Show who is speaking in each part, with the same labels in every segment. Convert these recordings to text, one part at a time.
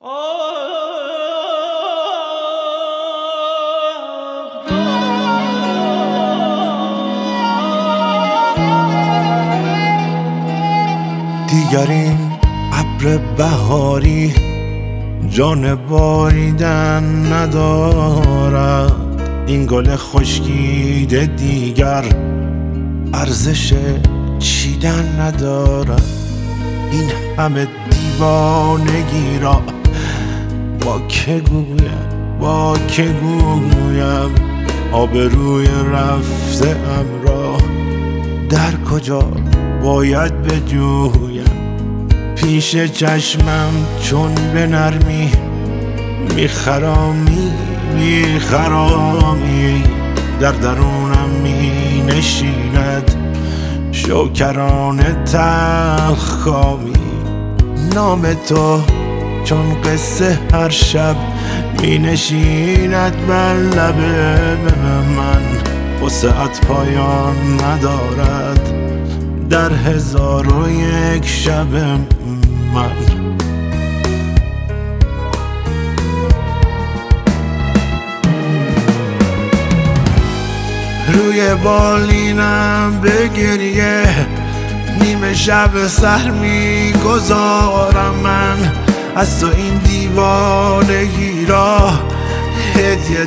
Speaker 1: دیگر این ابر بهاری جان باریدن ندارد، این گل خشکیده دیگر ارزش چیدن ندارد. این همه دیوانگی را با که گویم، آبروی رفته ام را در کجا باید بجویم؟ پیش چشمم چون به نرمی میخرامی، در درونم می نشیند شوکرانه تلخ کامی. نام تو چون قصه هر شب می نشیند بر لب من، وسعت پایان ندارد در 1001 شب من. روی بالینم به گریه نیمه شب سحر میگذارم من، از تو این دیوانگی را هدیه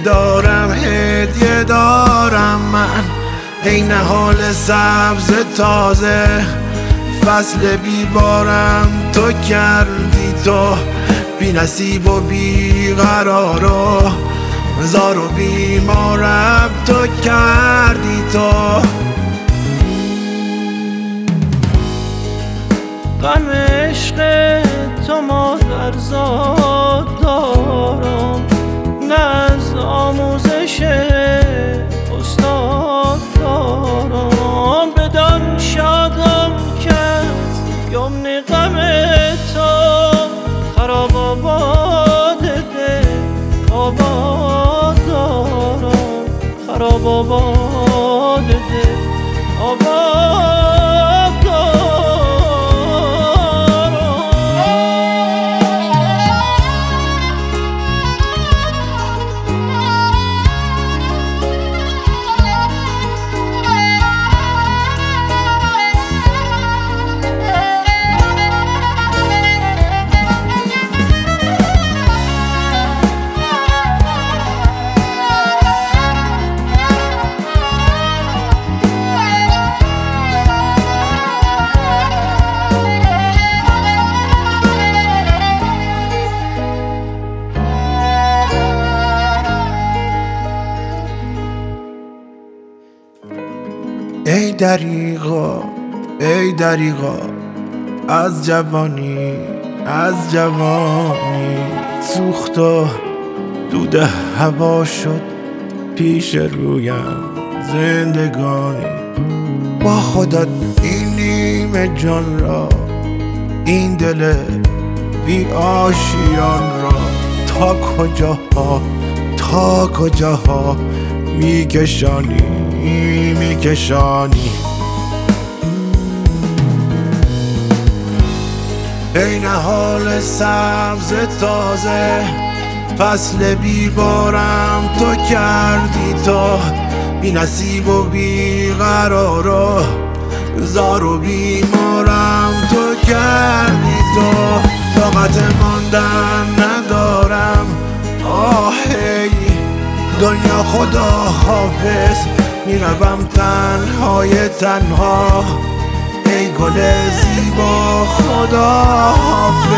Speaker 1: دارم من. ای نهال سبز تازه فصل بیبارم تو کردی، تو بی نصیب و بی قرار و زار و بیمارم تو کردی. تو
Speaker 2: غم عشق تو مادرزاد دارم، نه از آموزش استاد دارم. بدان شادم که از یمن غم تو خراب آباد دل آباد دارم، خراب آباد دل آباد.
Speaker 1: ای دریغا از جوانی سوخت و دود هوا شد پیش رویم زندگانی. با خودت این نیمه جان را، این دل بی آشیان را تا کجاها میکشانی. ای نهال سبز تازه فصل بیبارم تو کردی، تو بی نصیب و بی قرار و زار و بیمارم تو کردی. تو طاقت ماندن ندارم، آهی دنیا خدا حافظ، میروم تنها ای گل زیبا خدا حافظ.